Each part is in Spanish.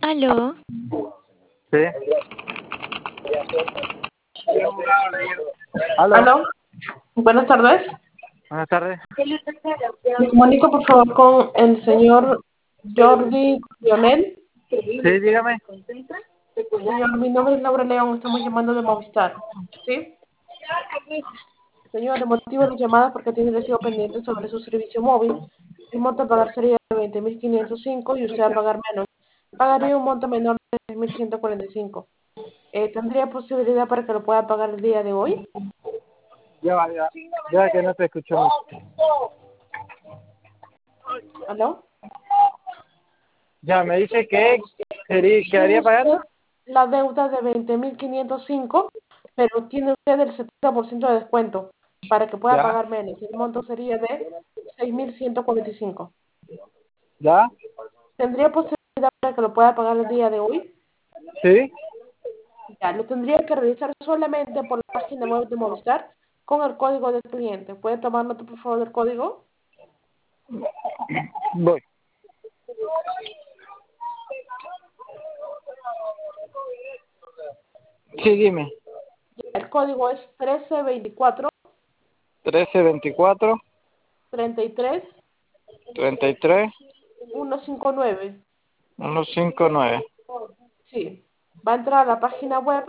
Aló, Sí. Aló. Aló, buenas tardes. Buenas tardes. Me comunico por favor con el señor Jordi Lionel. Sí, dígame. Señor, mi nombre es Laura León, estamos llamando de Movistar. ¿Sí? Señor, el motivo de la llamada es porque tiene recibo pendiente sobre su servicio móvil. El monto a pagar sería de 20.505 y usted va a pagar menos. Pagaría un monto menor de 6.145. ¿Tendría posibilidad para que lo pueda pagar el día de hoy? Ya que no te escucho. ¿Aló? Ya, me dice que Tiene quedaría usted pagando. la deuda de 20.505, pero tiene usted el 70% de descuento para que pueda Ya, pagar menos. El monto sería de 6.145. ya, ¿Tendría posibilidad para que lo pueda pagar el día de hoy? sí. Ya, lo tendría que realizar solamente por la página web de Movistar con el código del cliente. ¿Puede tomar nota, por favor, del código? Voy. Sí, dime. El código es 1324 1324 33 33 159. 159. Sí, va a entrar a la página web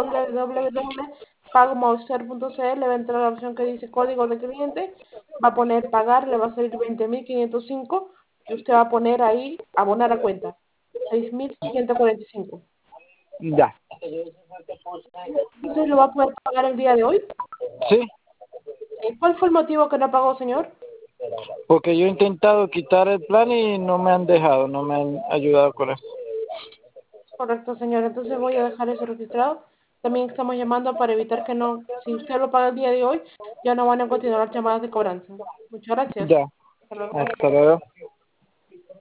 www.pagomovistar.cl, le va a entrar la opción que dice código de cliente, va a poner pagar, le va a salir 20.505 y usted va a poner ahí abonar a cuenta, 6.145. Ya. ¿Usted lo va a poder pagar el día de hoy? Sí, ¿Cuál fue el motivo que no pagó, señor? porque yo he intentado quitar el plan y no me han dejado, no me han ayudado con eso. Correcto, señor. Entonces voy a dejar eso registrado. También estamos llamando para evitar que no, si usted lo paga el día de hoy, ya no van a continuar las llamadas de cobranza. Muchas gracias. Ya. Hasta luego. Hasta luego.